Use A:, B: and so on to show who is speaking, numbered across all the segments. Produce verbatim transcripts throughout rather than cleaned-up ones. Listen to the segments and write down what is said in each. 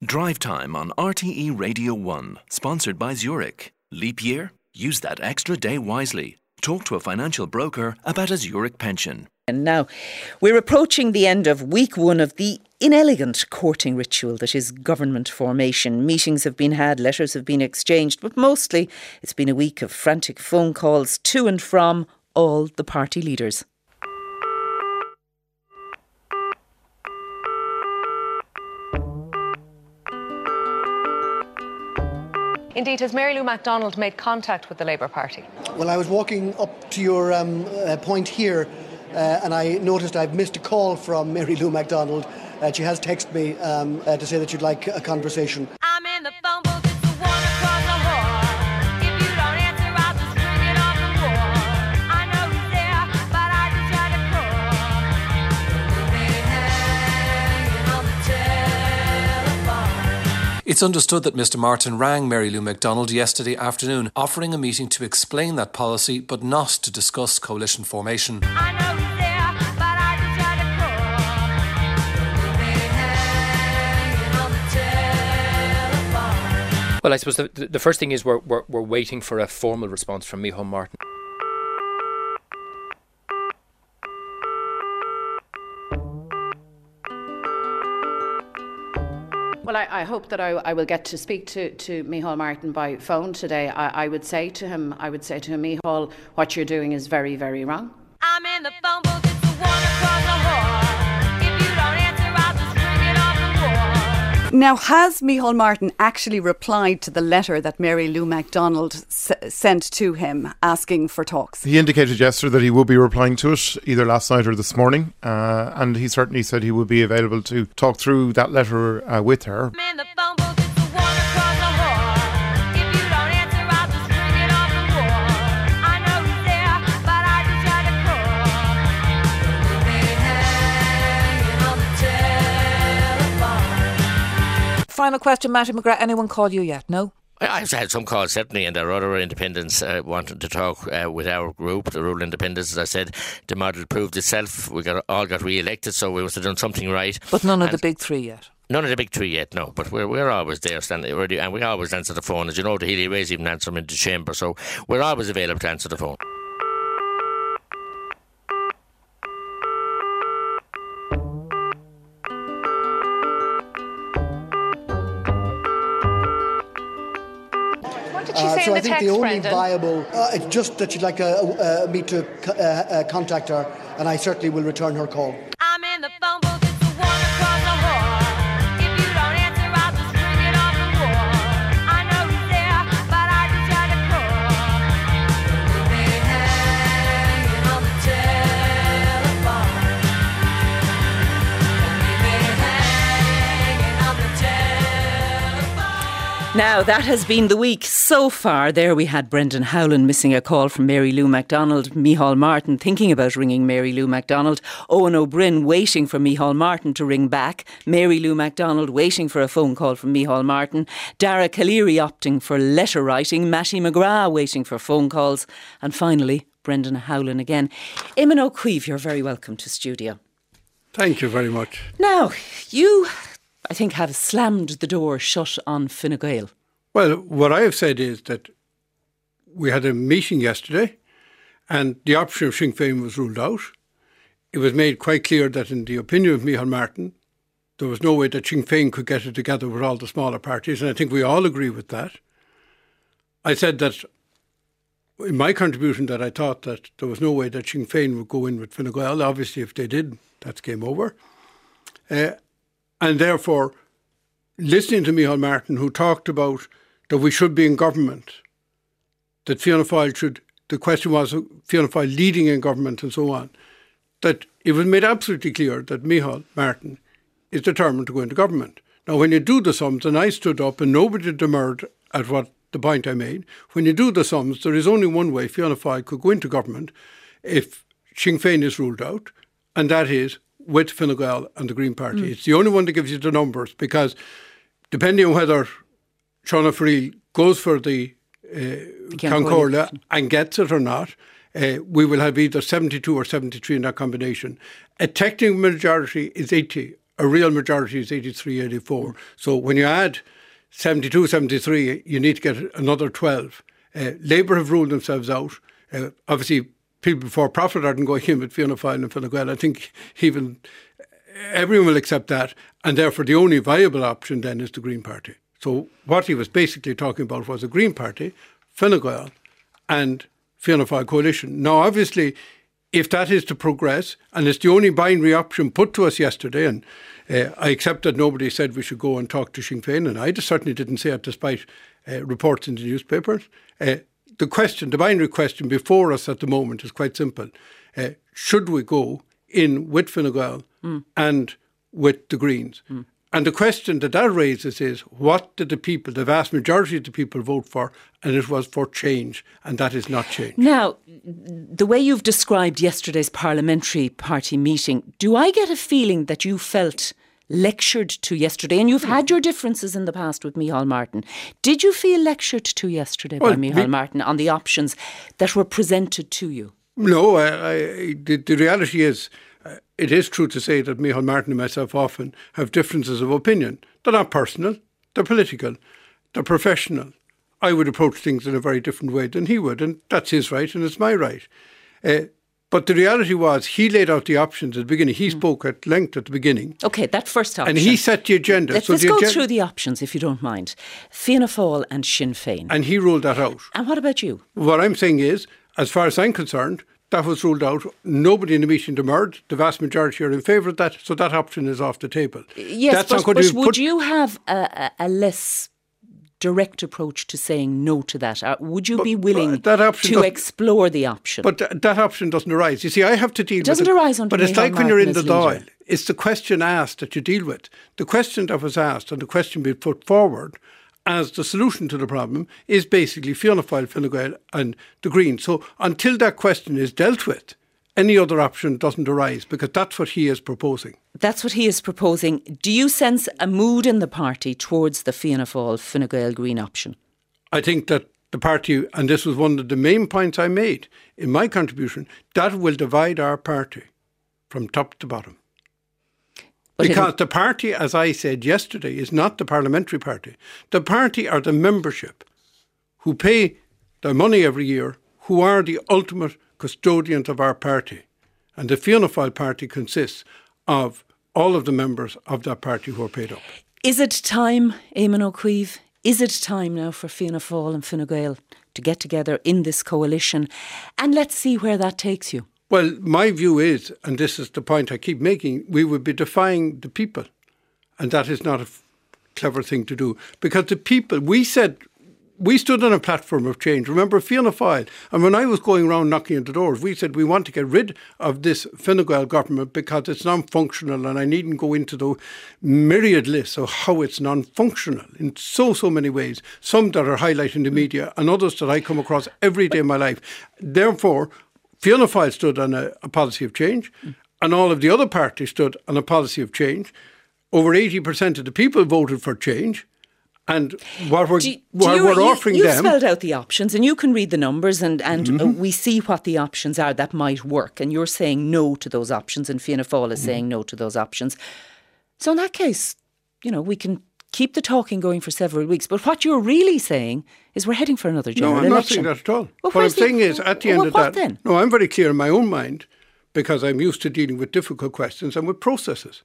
A: Drive Time on R T E Radio one, sponsored by Zurich. Leap year? Use that extra day wisely. Talk to a financial broker about a Zurich pension.
B: And now, we're approaching the end of week one of the inelegant courting ritual that is government formation. Meetings have been had, letters have been exchanged, but mostly it's been a week of frantic phone calls to and from all the party leaders.
C: Indeed, has Mary Lou McDonald made contact with the Labour Party?
D: Well, I was walking up to your um, uh, point here uh, and I noticed I've missed a call from Mary Lou McDonald. Uh, she has texted me um, uh, to say that she'd like a conversation.
E: I'm in the phone booth, it's the one across the hall. If you don't answer, I'll just bring it off the wall. I know he's there, but I just had to call. We'll be hanging on the telephone.
F: It's understood that Mr Martin rang Mary Lou McDonald yesterday afternoon, offering a meeting to explain that policy, but not to discuss coalition formation.
E: I know he's there, but I just had to call. We'll be hanging on the telephone.
G: Well, I suppose the, the first thing is we're, we're, we're waiting for a formal response from Micheál Martin.
H: Well, I, I hope that I, I will get to speak to, to Micheál Martin by phone today. I, I would say to him, I would say to him, Micheál, what you're doing is very, very wrong.
E: I'm in the phone booth, it's the one across the hall. If you don't answer, I'll just bring it off the wall.
I: Now, has Micheál Martin actually replied to the letter that Mary Lou McDonald s- sent to him asking for talks?
J: He indicated yesterday that he would be replying to it either last night or this morning, uh, and he certainly said he would be available to talk through that letter uh, with her.
E: I'm in the phone booth, it's the one across the hall. If you don't answer, I'll just bring it off the wall. I know he's there, but I just had to call. We'll be hanging on the telephone.
K: Final question, Matty McGrath. Anyone call you yet? No?
L: I've had some calls, certainly, and there are other independents uh, wanting to talk uh, with our group, the rural independents. As I said, the model proved itself. We got all got re-elected, so we must have done something right.
K: But none of
L: and
K: the big three yet?
L: None of the big three yet, no. But we're we're always there, standing ready, and we always answer the phone. As you know, the Healy Rays even answer them in the chamber, so we're always available to answer the phone.
C: What did she
D: Uh,
C: say
D: so
C: in
D: I
C: the
D: think
C: text,
D: the only
C: Brendan?
D: viable, uh, it's just that she'd like uh, uh, me to uh, uh, contact her, and I certainly will return her call.
E: I'm in the phone booth, it's the one across the hall. If you don't answer, I'll just bring it off the wall. I know he's there, but I just had to call. We'll be hanging on the telephone. We'll be hanging on the telephone.
B: Now, that has been the week so far. There we had Brendan Howlin missing a call from Mary Lou McDonald, Micheál Martin thinking about ringing Mary Lou McDonald, Owen O'Brien waiting for Micheál Martin to ring back, Mary Lou McDonald waiting for a phone call from Micheál Martin, Dara Calleary opting for letter writing, Matty McGrath waiting for phone calls, and finally, Brendan Howlin again. Eamon O'Keefe, you're very welcome to studio.
M: Thank you very much.
B: Now, you, I think, have slammed the door shut on Fine Gael.
M: Well, what I have said is that we had a meeting yesterday and the option of Sinn Féin was ruled out. It was made quite clear that in the opinion of Micheál Martin, there was no way that Sinn Féin could get it together with all the smaller parties, and I think we all agree with that. I said that in my contribution that I thought that there was no way that Sinn Féin would go in with Fine Gael. Obviously, if they did, that's game over. Uh, and therefore, listening to Micheál Martin, who talked about that we should be in government, that Fianna Fáil should, the question was Fianna Fáil leading in government and so on, that it was made absolutely clear that Micheál Martin is determined to go into government. Now, when you do the sums, and I stood up and nobody demurred at what the point I made, when you do the sums, there is only one way Fianna Fáil could go into government if Sinn Féin is ruled out, and that is with Fine Gael and the Green Party. Mm. It's the only one that gives you the numbers, because depending on whether Sean O'Farrell goes for the, uh, the Concordia and gets it or not, uh, we will have either seventy-two or seventy-three in that combination. A technical majority is eighty a real majority is eighty-three, eighty-four. So when you add seventy-two, seventy-three, you need to get another twelve. Uh, Labour have ruled themselves out. Uh, obviously, people before profit aren't going in with Fianna Fáil and Fine Gael. I think even everyone will accept that, and therefore the only viable option then is the Green Party. So what he was basically talking about was a Green Party, Fine Gael and Fianna Fáil coalition. Now, obviously, if that is to progress, and it's the only binary option put to us yesterday, and uh, I accept that nobody said we should go and talk to Sinn Féin, and I just certainly didn't say it despite uh, reports in the newspapers. Uh, the question, the binary question before us at the moment is quite simple. Uh, should we go in with Fine Gael mm. and with the Greens? Mm. And the question that that raises is, what did the people, the vast majority of the people, vote for? And it was for change, and that is not change.
B: Now, the way you've described yesterday's parliamentary party meeting, do I get a feeling that you felt lectured to yesterday? And you've had your differences in the past with Micheál Martin. Did you feel lectured to yesterday well, by Micheál me- Martin on the options that were presented to you?
M: No, I, I, the, the reality is, Uh, it is true to say that Micheál Martin and myself often have differences of opinion. They're not personal, they're political, they're professional. I would approach things in a very different way than he would, and that's his right and it's my right. Uh, but the reality was, he laid out the options at the beginning. He mm. spoke at length at the beginning.
B: OK, that first option.
M: And he set the agenda.
B: Let's,
M: so
B: let's
M: the
B: go
M: agen-
B: through the options, if you don't mind. Fianna Fáil and Sinn Féin.
M: And he ruled that out.
B: And what about you?
M: What I'm saying is, as far as I'm concerned, that was ruled out. Nobody in the meeting demurred. The vast majority are in favour of that, so that option is off the table.
B: Yes,
M: That's
B: but, but
M: would
B: put- you have a, a, a less direct approach to saying no to that? Or would you
M: but,
B: be willing to explore the option?
M: But th- that option doesn't arise. You see, I have to deal
B: it doesn't
M: with it.
B: arise under
M: But it's
B: Micheál
M: like when
B: Martin
M: you're in the
B: as leader.
M: Dáil. It's the question asked that you deal with. The question that was asked and the question being put forward as the solution to the problem is basically Fianna Fáil, Fine Gael and the Greens. So until that question is dealt with, any other option doesn't arise, because that's what he is proposing.
B: That's what he is proposing. Do you sense a mood in the party towards the Fianna Fáil, Fine Gael Green option?
M: I think that the party, and this was one of the main points I made in my contribution, that will divide our party from top to bottom. But because the party, as I said yesterday, is not the parliamentary party. The party are the membership who pay their money every year, who are the ultimate custodians of our party. And the Fianna Fáil party consists of all of the members of that party who are paid up.
B: Is it time, Eamon O'Keefe, is it time now for Fianna Fáil and Fine Gael to get together in this coalition? And let's see where that takes you.
M: Well, my view is, and this is the point I keep making, we would be defying the people. And that is not a f- clever thing to do. Because the people, we said, we stood on a platform of change. Remember Fianna Fáil? And when I was going around knocking at the doors, we said we want to get rid of this Fine Gael government because it's non-functional, and I needn't go into the myriad lists of how it's non-functional in so, so many ways. Some that are highlighted in the media and others that I come across every day in my life. Therefore, Fianna Fáil stood on a, a policy of change, and all of the other parties stood on a policy of change. Over eighty percent of the people voted for change. And what we're,
B: do,
M: what
B: do you,
M: we're
B: you,
M: offering
B: you've
M: them...
B: You've spelled out the options, and you can read the numbers, and, and mm-hmm. uh, we see what the options are that might work. And you're saying no to those options, and Fianna Fáil is mm-hmm. saying no to those options. So in that case, you know, we can keep the talking going for several weeks. But what you're really saying is we're heading for another general election.
M: No, I'm not saying that at all.
B: Well,
M: what I'm
B: the,
M: saying is, at the
B: well,
M: end of
B: what
M: that...
B: Then?
M: No, I'm very clear in my own mind, because I'm used to dealing with difficult questions and with processes.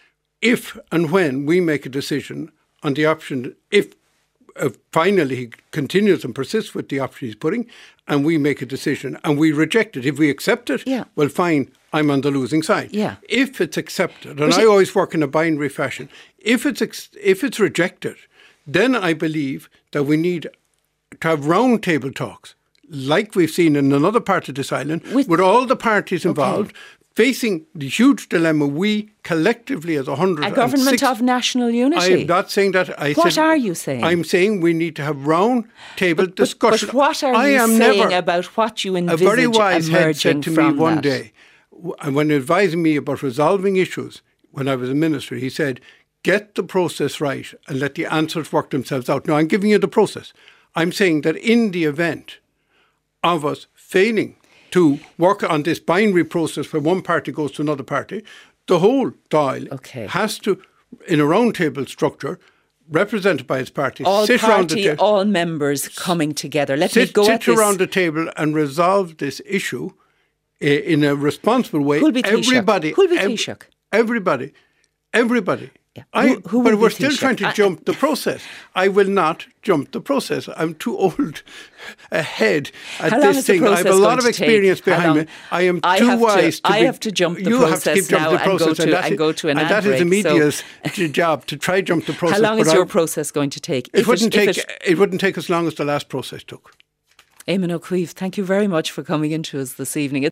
M: If and when we make a decision on the option, if uh, finally he continues and persists with the option he's putting, and we make a decision and we reject it, if we accept it,
B: yeah.
M: well, fine, I'm on the losing side.
B: Yeah.
M: If it's accepted, and
B: but
M: I
B: it,
M: always work in a binary fashion, if it's ex- if it's rejected, then I believe that we need to have round table talks, like we've seen in another part of this island, with, with all the parties involved, okay. facing the huge dilemma we collectively as one hundred
B: A government of national unity.
M: I'm not saying that. I
B: what
M: said,
B: are you saying?
M: I'm saying we need to have round table
B: but,
M: discussion.
B: But what are
M: I
B: you
M: am
B: saying
M: never,
B: about what you envisage
M: a very wise head said to me one
B: that?
M: day, and when advising me about resolving issues when I was a minister, he said, get the process right and let the answers work themselves out. Now, I'm giving you the process. I'm saying that in the event of us failing to work on this binary process where one party goes to another party, the whole Dáil
B: Okay.
M: has to, in a round table structure, represented by its party,
B: All
M: sit around the
B: party,
M: table.
B: all members coming together. Let me
M: sit,
B: go
M: sit
B: at this.
M: around the table and resolve this issue uh, in a responsible way.
B: Who'll be Taoiseach?
M: everybody,
B: Who'll be
M: ev-
B: Taoiseach?
M: everybody, everybody. I,
B: Who- who
M: but
B: will be
M: we're still
B: Taoiseach?
M: trying to
B: I-
M: jump the process. I will not jump the process. I'm too old ahead at
B: How long
M: this
B: is the
M: thing. I have a
B: process
M: lot
B: going
M: of
B: to
M: experience
B: take? How
M: behind me.
B: long?
M: I am
B: I
M: too
B: have to-
M: wise to
B: I
M: be,
B: have to jump the
M: you have to keep
B: process
M: jumping
B: now
M: the
B: and go
M: process,
B: to-
M: that
B: and
M: is-
B: go to an
M: and
B: ad
M: that is the
B: break, so-
M: media's job to try jump the process.
B: How long
M: but
B: is your
M: I-
B: process going to take?
M: It
B: If
M: wouldn't
B: if
M: take. It, it wouldn't take as long as the last process took.
B: Eamon O'Keefe, thank you very much for coming in to us this evening.